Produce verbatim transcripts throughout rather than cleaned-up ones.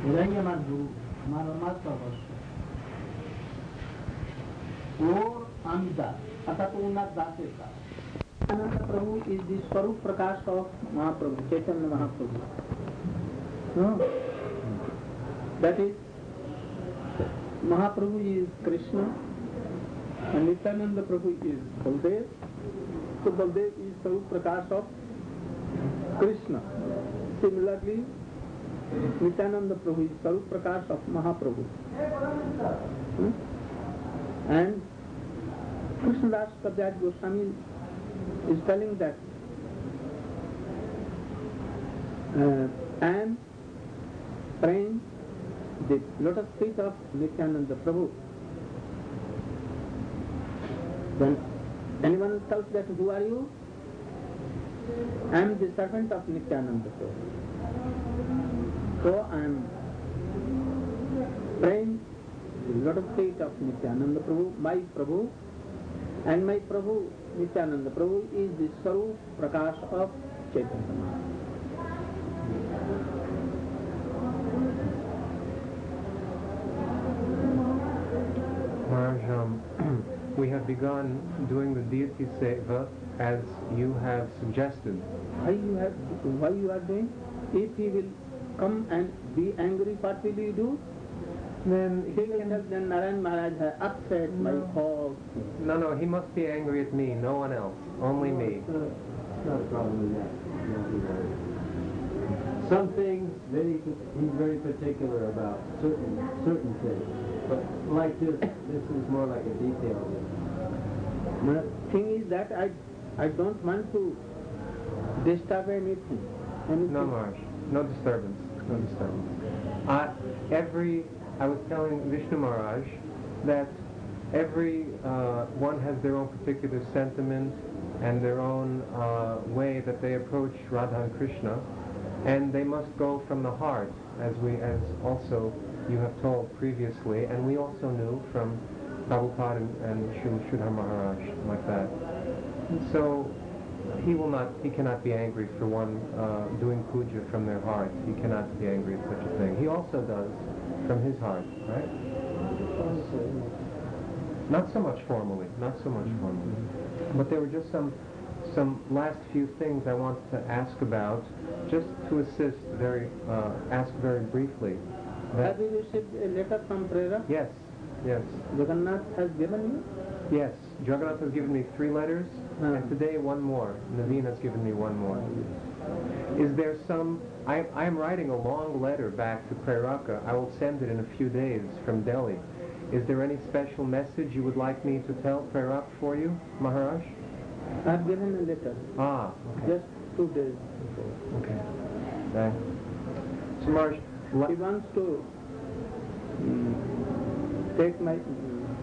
Hiranyamadhu, Master or Amida, Atatuna Daseta. Ananda Prabhu is the Swarup Prakash of Mahaprabhu, Chaitanya Mahaprabhu. No. That is, Mahaprabhu is Krishna and Nityananda Prabhu is Baldev. So Baldev is Swarup Prakash of Krishna. Similarly, Nityananda Prabhu is Swarup Prakash of Mahaprabhu. Hmm? And Krishnadas Kaviraj Goswami is telling that uh, I am praying the lotus feet of Nityananda Prabhu. Then anyone tells that, who are you? I am the servant of Nityananda Prabhu. So I am praying the lotus feet of Nityananda Prabhu, my Prabhu, and my Prabhu, Nityananda Prabhu, is the Swarup Prakash of Chaitanya Mahaprabhu. Maharaj, um, we have begun doing the deity seva as you have suggested. Why you have? Why you are doing? If he will come and be angry, what will you do? Then he can have. Then Narayan Maharaj has upset no. my whole. No, no, he must be angry at me. No one else. Only no, me. It's not, it's not a problem with that. No, Some things very he's very particular about certain certain things. But like this, this is more like a detail. The thing is that I, I don't want to disturb anything. anything. No, Maharaj. No disturbance. No disturbance. Uh, every, I was telling Vishnu Maharaj that every uh, one has their own particular sentiment and their own uh, way that they approach Radha and Krishna, and they must go from the heart, as we, as also you have told previously, and we also knew from Prabhupada and, and Srila Sridhar Maharaj, like that. And so he will not, he cannot be angry for one uh, doing puja from their heart. He cannot be angry at such a thing. He also does from his heart, right? Not so much formally, not so much formally. But there were just some some last few things I wanted to ask about, just to assist very, uh, ask very briefly. Have you received a letter from Prera? Yes, yes. Jagannath has given you? Yes, Jagannath has given me three letters, uh. and today one more. Naveen has given me one more. Is there some, I, I am writing a long letter back to Preraka. I will send it in a few days from Delhi. Is there any special message you would like me to tell Preraka for you, Maharaj? I have given a letter. Ah, okay. Just two days before. Okay. Right. So Maharaj, he wants to um, take my, um,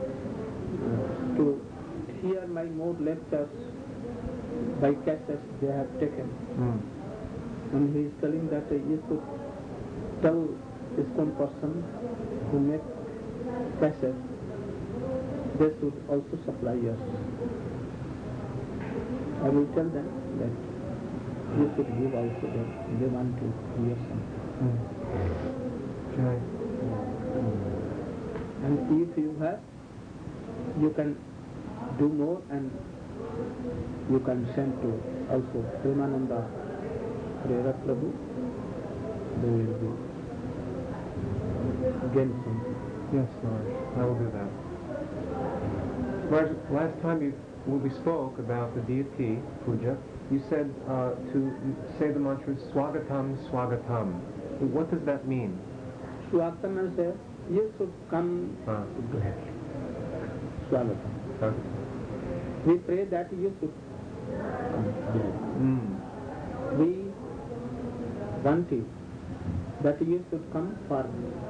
to hear my more lectures by cassettes they have taken. Mm. And he is telling that uh, you should tell ISKCON person who make cassettes, they should also supply yours. I will tell them that you should give also that they want to hear something. Mm. Okay. And if you have, you can do more and you can send to also Premananda Prera Prabhu. They will be gain something. Yes, Maharaj, I will do that. Maharaj, last time you, when we spoke about the deity puja, you said uh, to say the mantra Swagatam, Swagatam. What does that mean? Swagatam means uh, you should come uh. Swagatam. Okay. We pray that you should come. Mm. We want you that you should come for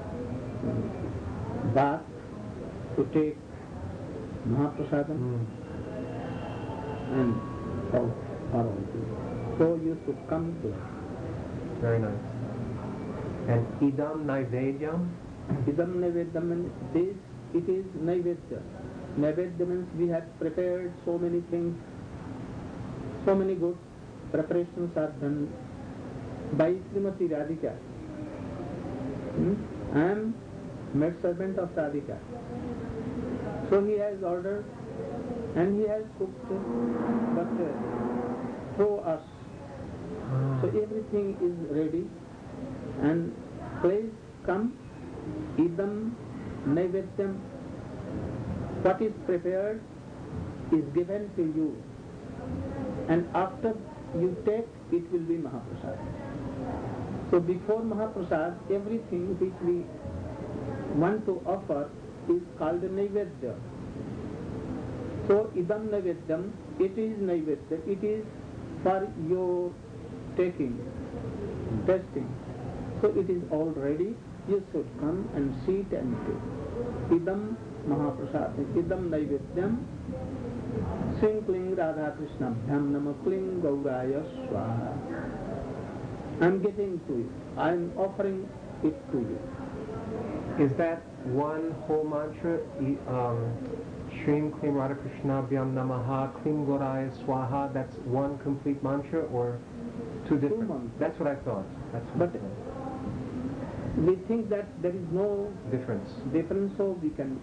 bath to take Mahaprasadam Mm. and for all. So you should come there. Very nice. And idam naivedyam? Idam naivedyam means this, it is naivedya. Naivedya means we have prepared so many things, so many good preparations are done by Srimati Radhika. Hmm? I am maid servant of Radhika. So he has ordered and he has cooked, but uh, through us. So everything is ready, and please come, idam naivedyam. What is prepared is given to you, and after you take, it will be Mahaprasad. So before Mahaprasad, everything which we want to offer is called naivedya. So idam naivedyam, it is naivedya, it is for your taking, testing. So it is all ready, you should come and sit and take. Idam Mahaprasad, idam naivedyam, sing kling Radha Krishna bhyam nama kling gauraya swaha. I am getting to it, I am offering it to you. Is that one whole mantra? E- Um, Shrim Klim Radha Krishna Bhyam Namaha Klim Gauraya Swaha, that's one complete mantra or two different? mantras. That's what I thought. That's what But I thought. we think that there is no Difference. difference, so we can,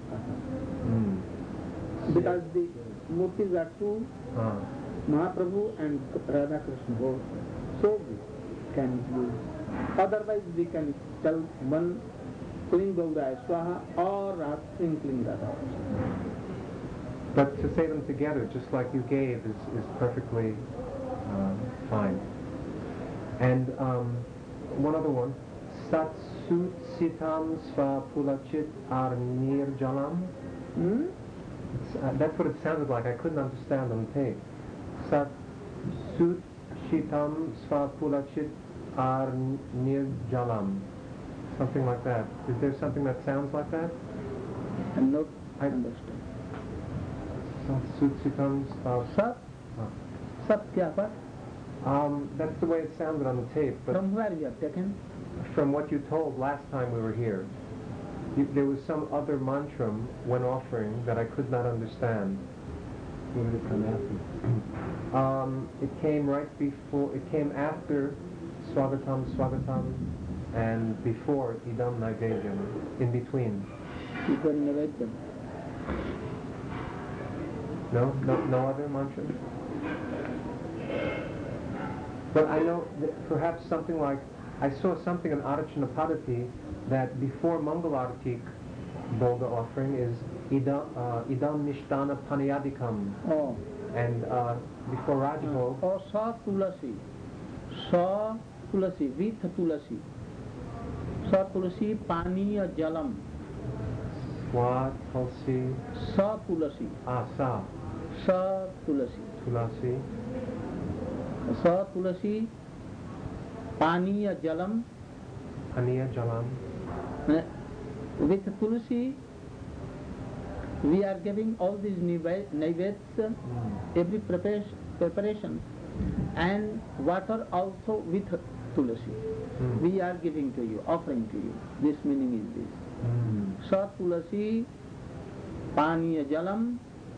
Mm. because the murtis are two, Ah. Mahaprabhu and Radha Krishna both, so we can use. Otherwise we can tell one Kling Gauraya Swaha or Kling Kling Radha. But to say them together, just like you gave, is, is perfectly uh, fine. And um, one other one, Sat Sut Sitam Sva Pulachit Ar Nirjalam. Hmm? It's, uh, that's what it sounded like. I couldn't understand on tape. Sat Sut Shitam Sva Pulachit Ar Nirjalam. Something like that. Is there something that sounds like that? And not I- understand. Sutsitam Sva. Sat, Sat kya what? Um, that's the way it sounded on the tape, but From where you have taken? from what you told last time we were here, you, there was some other mantra when offering that I could not understand. Where did it come after? Um, it came right before, it came after Swagatam, Swagatam, and before Idam Naivedyam, in between. Before Naivedyam. No? No, no other mantra? But I know that perhaps something like, I saw something in Arachana Padati that before Mangalartik Boga offering is Idam, uh, idam Nishtana Panayadikam, Oh. and uh, before Rajbhog, Or Sa Tulasi. Sa Tulasi, with Tulasi. Sa Tulasi, Paniya Jalam. Swa, Tulsi, Sa Tulasi. Ah, Sa, Sa Tulasi. Tulasi, Sa Tulasi, Paniya Jalam. Aniya Jalam. Uh, With Tulasi, we are giving all these naivedyas, Mm. every preparation, preparation, and water also with Tulasi. Mm. We are giving to you, offering to you. This meaning is this. Mm. Sa Tulasi, Paniya Jalam.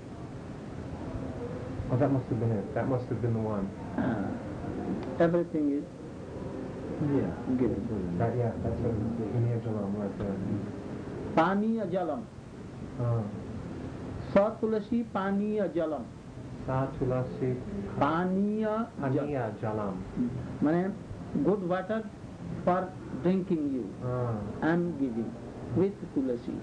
Oh, that must have been it. That must have been the one. Uh, everything is Yeah. given. That, yeah, that's what it is. Aniya Jalam, right there. Paniya Jalam. Ah. Sa Tulasi, Paniya Jalam. Sa, Tulasi, Paniya Jalam. Aniya Jalam. Meaning good water for drinking you. Ah. I am giving with Tulasi.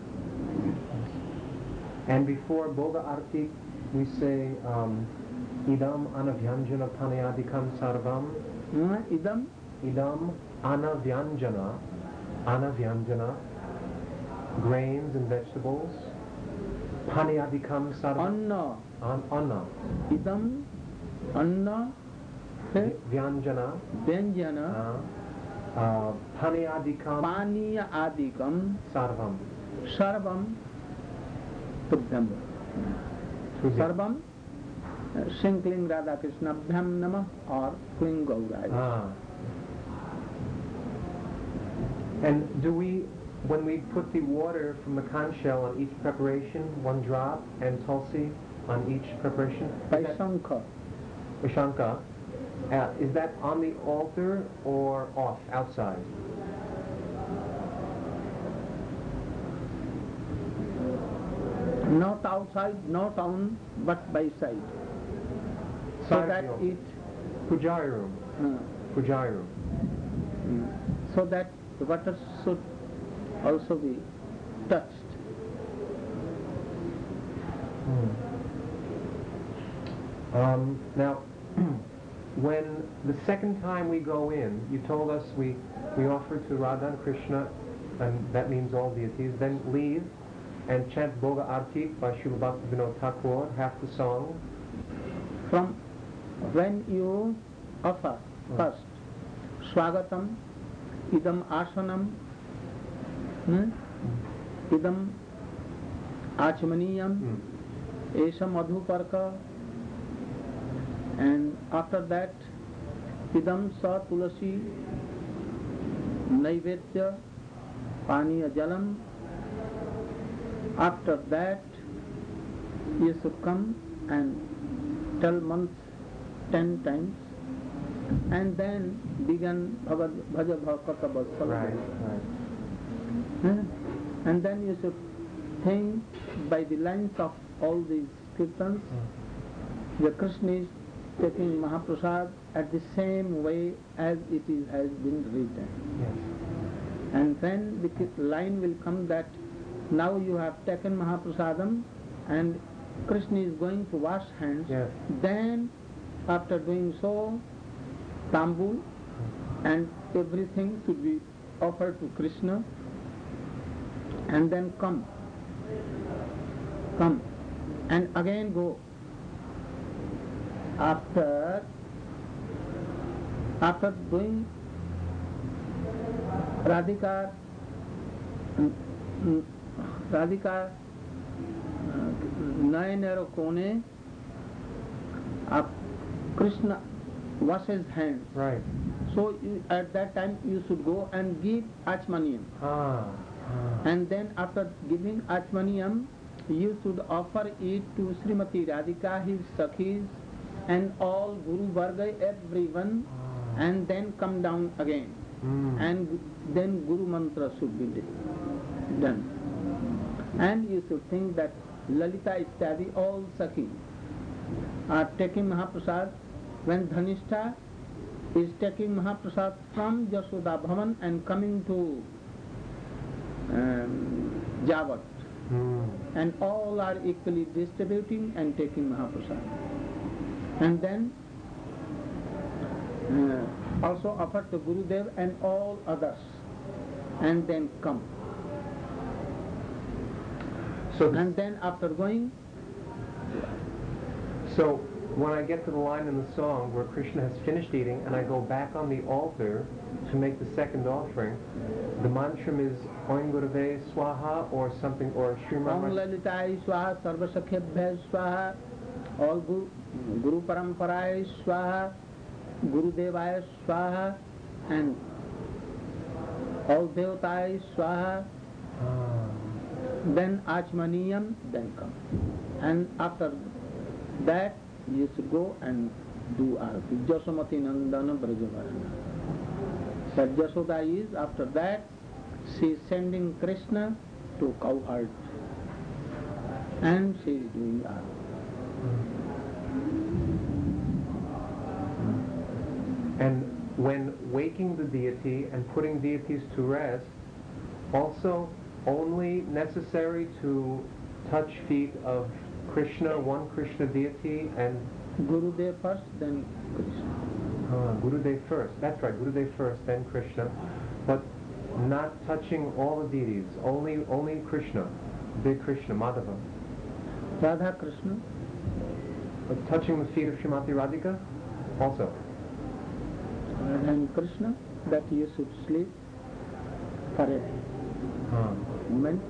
And before Boga Arti, we say um, Idam Anavyanjana Panayadikam Sarvam. Uh, idam Idam Anavyanjana, Anavyanjana, grains and vegetables. Panayadikam Sarvam. Anna. An, Anna. Idam Anna है Vyanjana. व्यंजन Uh, uh, Panayadikam पानीय आदिकम Sarvam. सर्वम तुभ्यम सर्वम Singh cling Radha कृष्णाभ्यम नमः और क्लिंग गौराय. Ah. And do we, when we put the water from the conch shell on each preparation, one drop, and tulsi on each preparation? by Is that- Shankha. Ushanka, uh, is that on the altar or off, outside? Not outside, not on, but by side. So Side of that the altar. it, Pujari room. uh, Pujari room. mm, so that the water should also be touched. Um, now, when the second time we go in, you told us we, we offer to Radha and Krishna, and that means all deities, then leave and chant Boga Arti by Srila Bhakti Vinod Thakur, half the song. From when you offer first, Swagatam, Idam Asanam, hmm? Idam Achmaniyam, Mm. Esha Madhuparka, and after that, Idam Sa Tulasi, Naivetya, Paniya Jalam. After that, you should come and tell months ten times, and then begin Bhavad Bhaja Bhakata Vatsala. Right, right. Hmm? And then you should think by the lines of all these kirtans, Mm. the Krishna is taking Mahaprasad at the same way as it is, has been written. Yes. And then the kit- line will come that now you have taken Mahaprasadam and Krishna is going to wash hands. Yes. Then after doing so, Tambul and everything should be offered to Krishna, and then come, come, and again go. After, after doing Radhika, mm, mm, Radhika Nayanero Kone, up Krishna washes hands. Right. So you, at that time you should go and give Achmaniyam. Ah. ah. And then after giving Achmaniyam, you should offer it to Srimati Radhika, his Sakhis, and all Guru Varga, everyone, Ah. and then come down again. Mm. And then Guru Mantra should be done. And you should think that Lalita Ityadi, all Sakhis, are taking Mahaprasad when Dhanishta is taking Mahaprasad from Jashoda Bhavan and coming to um, Javat. Mm. And all are equally distributing and taking Mahaprasad. And then uh, also offer to Gurudev and all others. And then come. So, And then after going, so when I get to the line in the song where Krishna has finished eating and I go back on the altar to make the second offering, the mantra is Om Gurave Swaha or something, or Srimad Om Lalitai Swaha, Sarva Sakhebhya Swaha, all Guru, Guru Paramparai Swaha, Guru Devaya Swaha, and all Devatai Swaha, Ah. then Achmaniyam, then come. And after that, you should go and do Arati. Jasomati Nandana Brajavarana. That Jasoda is, after that, she is sending Krishna to cowherd. And she is doing Arati. And when waking the deity and putting deities to rest, also only necessary to touch feet of Krishna, one Krishna deity, and Gurudev first, then Krishna. uh, Gurudev first. That's right, Gurudev first, then Krishna. But not touching all the deities, only only Krishna, big Krishna, Madhava. Radha Krishna, But touching the feet of Srimati Radhika, also. and Krishna, that you should sleep for a Huh. moment.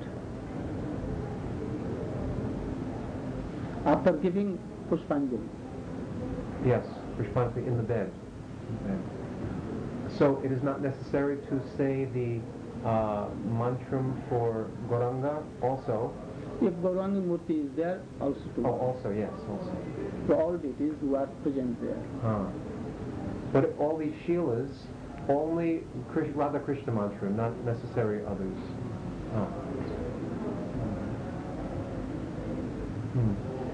After giving Pushpanjali. Yes, Pushpanjali in the bed. Okay. So it is not necessary to say the uh, mantram for Gauranga also. If Gauranga Murti is there, also to Oh, also, yes, also. to all deities who are present there. Huh. But all these Shilas, only Krish, Radha Krishna mantra, not necessary others. Huh. Hmm.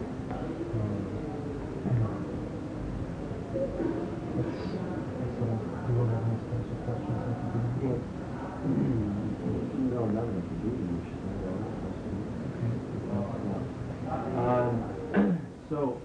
Let's, let's, uh, do you have any special questions at the beginning? No, none of the beginning. Um, so,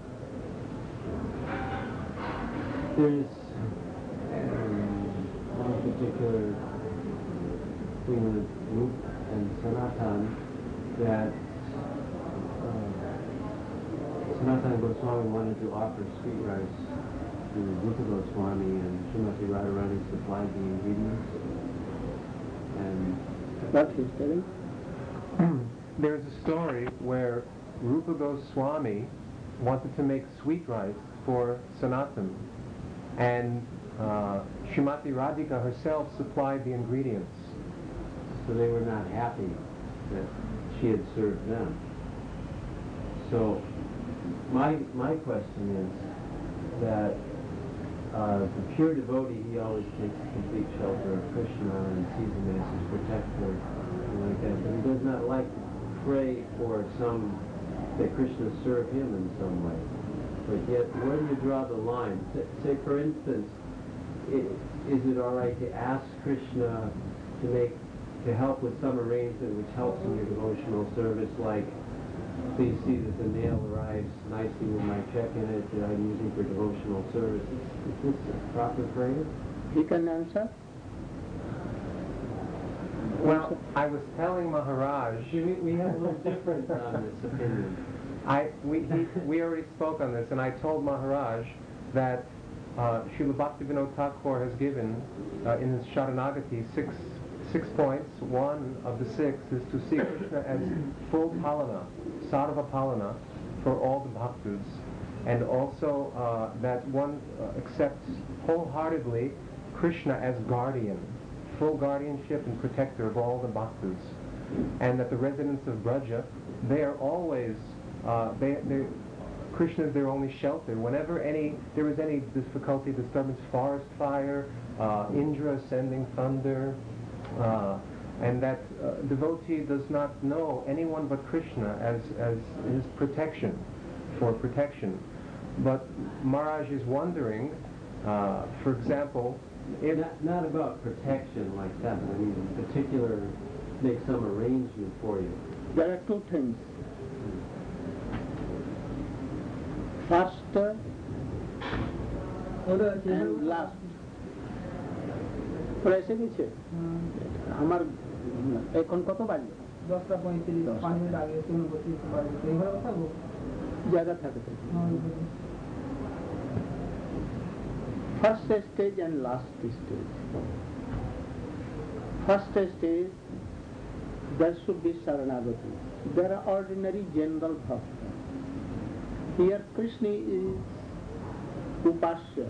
there's um, one particular thing with Rup and Sanatan that uh, Sanatana Goswami wanted to offer sweet rice to Rupa Goswami, and Srimati Radharani supplied the ingredients. And What he's telling? There's a story where Rupa Goswami wanted to make sweet rice for Sanatan, and uh, Srimati Radhika herself supplied the ingredients. so they were not happy that she had served them. So my my question is that uh, the pure devotee, he always takes complete shelter of Krishna and sees him as his protector and like that, but he does not like to pray for some, that Krishna serve him in some way. But yet, where do you draw the line? Say, say for instance, i is it all right to ask Krishna to make, to help with some arrangement which helps in your devotional service, like, please see that the mail arrives nicely with my check in it that I'm using for devotional service. Is this a proper prayer? He can answer. Well, I was telling Maharaj, We, we have a little different on this opinion. I, we, he, we already spoke on this, and I told Maharaj that uh, Srila Bhaktivinoda Thakur has given uh, in his Sharanagati six, six points. One of the six is to see Krishna as full palana, sarva palana, for all the bhaktas, and also uh, that one uh, accepts wholeheartedly Krishna as guardian, full guardianship and protector of all the bhaktas, and that the residents of Braja, they are always, uh, they, they, Krishna is their only shelter. Whenever any there is any difficulty, disturbance, forest fire, uh, Indra sending thunder, uh, and that uh, devotee does not know anyone but Krishna as, as his protection, for protection. But Maharaj is wondering, uh, for example, if... Not, not about protection like that, I mean in particular, make some arrangement for you. There are two things. First and last. প্রাইসে গেছে আমার এখন কত বাজে দশটা পঁয়ত্রিশ পাঁচ minute আগে তিন বত্রিশ বাজে এইভাবে কথা বলবো জায়গা থাকে তো First stage and last stage. First stage, there should be Saranagati. There are ordinary general bhakta. Here Krishna is Upasya.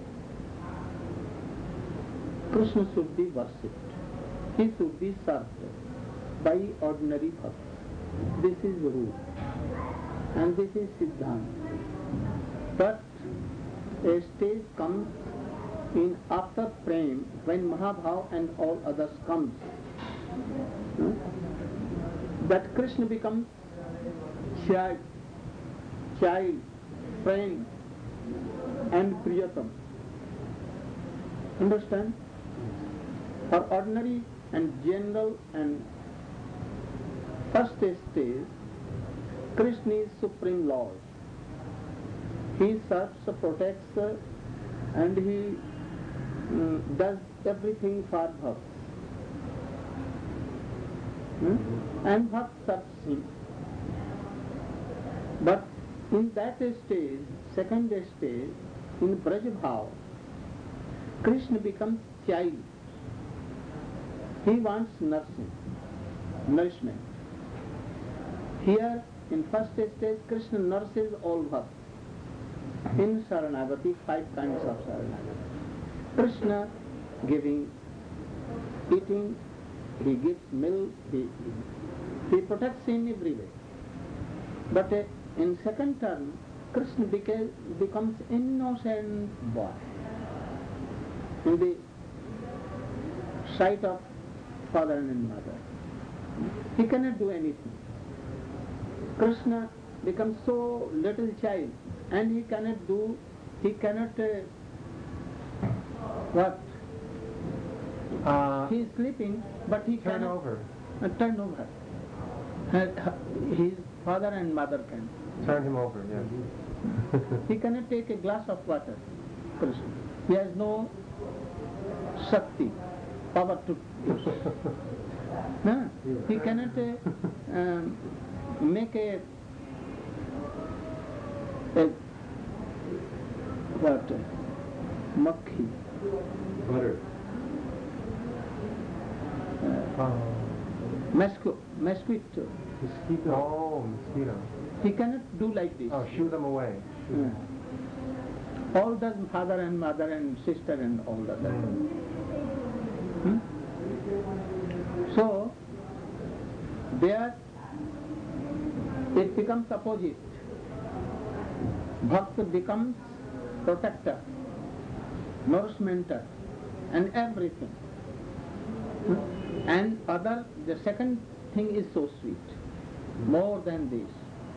Krishna should be worshipped. He should be served by ordinary bhakta. This is the rule. And this is Siddhanta. But a stage comes in after prem, when Mahabhav and all others comes, hmm? that Krishna becomes child, child, friend, and Priyatam. Understand? For ordinary and general and first stage, Krishna is Supreme Lord. He serves, protects, and he Mm, does everything for bhakts. Hmm? And bhakt serves him. But in that stage, second stage, in Brajabhav, Krishna becomes child. He wants nursing, nourishment. Here, in first stage, Krishna nurses all bhakts. In Saranagati, five kinds of Saranagati. Krishna giving, eating, he gives milk, he, he protects in every way. But uh, in second term, Krishna beca becomes innocent boy in the sight of father and mother. He cannot do anything. Krishna becomes so little child, and he cannot do, he cannot, uh, what? Uh, He is sleeping, but he turn cannot over. uh, turn over. Uh, his father and mother can. Turn him over, yes. He cannot take a glass of water. Krishna. He has no Shakti, power to do so. No, he cannot uh, um, make a, a what? Makhi. Butter. Oh, Mosquito. Mosquito. mosquito. Oh, mosquito. He cannot do like this. Oh, shoo them away. Shoo them. Yeah. All the father and mother and sister and all the other. Hmm? So, there it becomes opposite. Bhakta becomes protector, nourishmenter, and everything. Hmm? And other, the second thing is so sweet, more than this.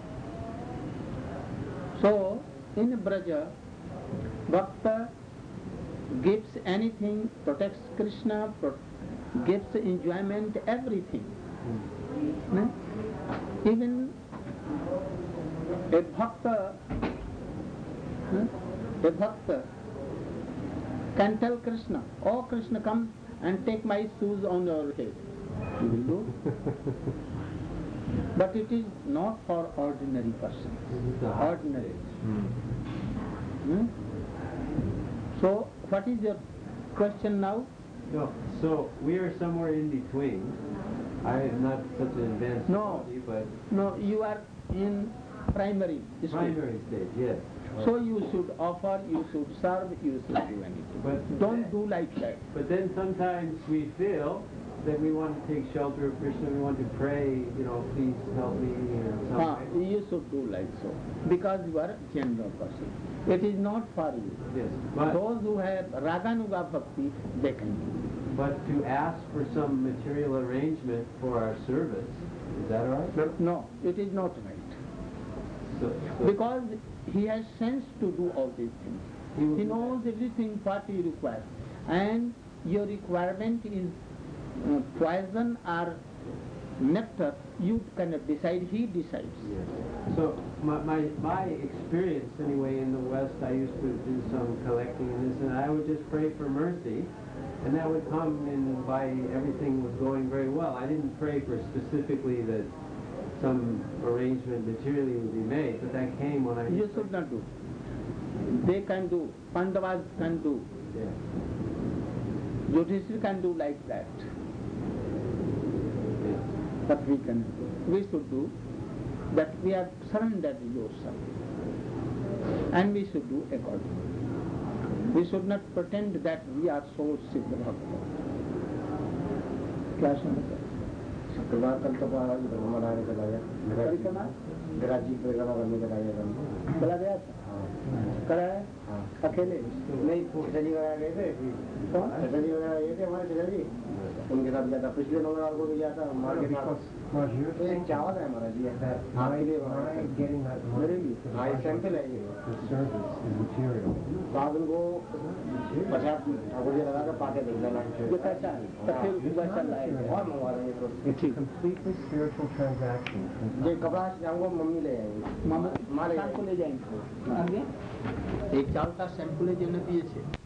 So, in Braja, Bhakta gives anything, protects Krishna, pro gives enjoyment, everything. Hmm? Even a Bhakta, hmm? a Bhakta can tell Krishna, oh Krishna, come and take my shoes on your head. He will do. But it is not for ordinary persons. Ordinary. Hmm? So, what is your question now? No, so we are somewhere in between. I am not such an advanced No. study, but No, you are in primary school. primary stage, yes. So you should offer, you should serve, you should do anything. But- don't do like that. But then sometimes we feel that we want to take shelter of Krishna, we want to pray, you know, please help me in some Ah, way. you should do like so. Because you are a general person. It is not for you. Yes, but, Those who have Raganuga Bhakti, they can do. but to ask for some material arrangement for our service, is that all right? No, it is not right. So, so Because he has sense to do all these things. he will He do that. knows everything what you require. And your requirement is uh, poison or nectar, you cannot decide, he decides. Yes. So my, my, my experience anyway in the West, I used to do some collecting in this, and I would just pray for mercy, and that would come in by everything was going very well. I didn't pray for specifically that some arrangement materially would be made, but that came when I... You should not do. They can do, Pandavas can do, Yeah. Yudhishthira can do like that. Yeah. But we can do. We should do that we have surrendered yourself. And we should do accordingly. We should not pretend that we are so Siddha Bhakta. क्या समझ शुक्रवार कल तो परिक्रमा लगाने चला गया परिक्रमा विराजी परिक्रमा करने चला गया चला गया था कराया हाँ अकेले नहीं पिताजी वगैरह गए थे कौन पिताजी वगैरह गए थे हमारे पिताजी उनके साथ गया था पिछले नवरात्र को भी गया था माँ के साथ तो एक चावल है हमारा जी हाँ के मेरे लिए हाँ एक सैंपल है ये The service is material. तो आप उनको पचास ठाकुर जी लगा कर पाके देख लेना जो कैसा है तो फिर वैसा लाएगा और मंगवा देंगे तो It's a completely spiritual transaction. ये कपड़ा हमको मम्मी ले आएगी मामा माँ ले शाम को ले जाएंगे आगे एक चावल का सैंपल है जो दिए